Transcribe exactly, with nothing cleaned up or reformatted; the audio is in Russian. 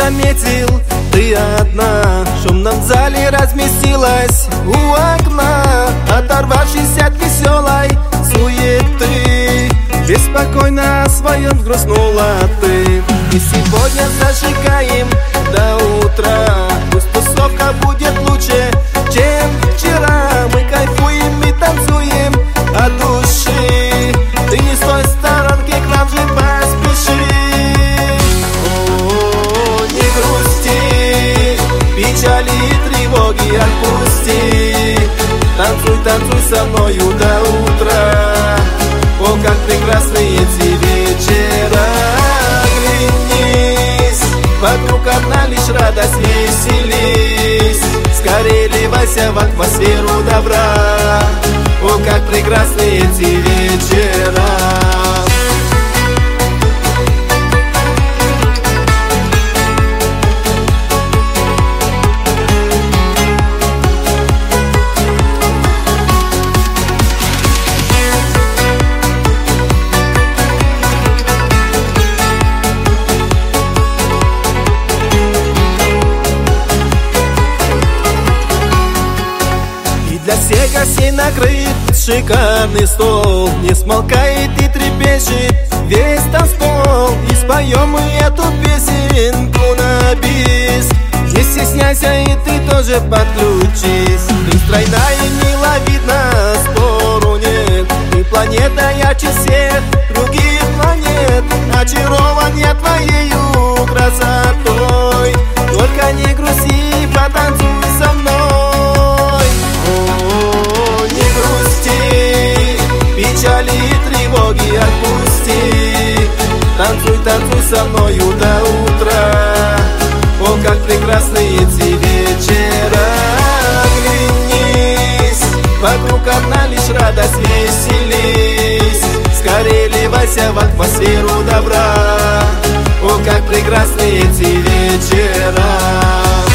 заметил, ты одна в шумном зале разместилась у окна, оторвавшись от веселой суеты. Беспокойно о своем грустнула ты. И сегодня зажигаем до утра, пусть тусовка будет лучше, чем вчера. Мы кайфуем и танцуем от души. Ты не с той сторонки, к нам же поспеши. О, не грусти, печали и тревоги отпусти. Танцуй, танцуй со мною до утра. О, как прекрасны эти вечера. Оглянись, вокруг одна лишь радость, веселись. Скорее вливайся в атмосферу добра. О, как прекрасны эти вечера. Для всех гостей накрыт шикарный стол, не смолкает и трепещет весь танцпол. И споем мы эту песенку на бис. Не стесняйся и ты тоже подключись. Ты стройная и миловидна, спору нет. Ты планета ярче всех других планет. Очарован я твоею красотой. Только не грусти, потанцуй со мной. Печали и тревоги отпусти. Танцуй, танцуй со мною до утра. О, как прекрасны эти вечера. Оглянись, вокруг одна лишь радость, веселись. Скорее вливайся в атмосферу добра. О, как прекрасны эти вечера.